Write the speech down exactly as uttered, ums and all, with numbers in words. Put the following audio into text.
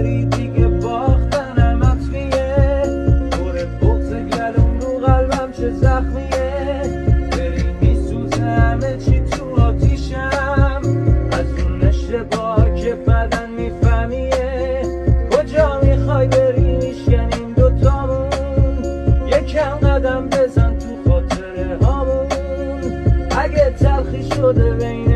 بری دیگه باختنم اطفیه دور بغز گلوم رو قلبم چه زخمیه بری میسوزه همه چی تو آتیشم از اون اشتباه که بدن میفهمیه کجا میخوای بری میشکنیم دوتامون یکم قدم بزن تو خاطره هامون اگه تلخی شده بین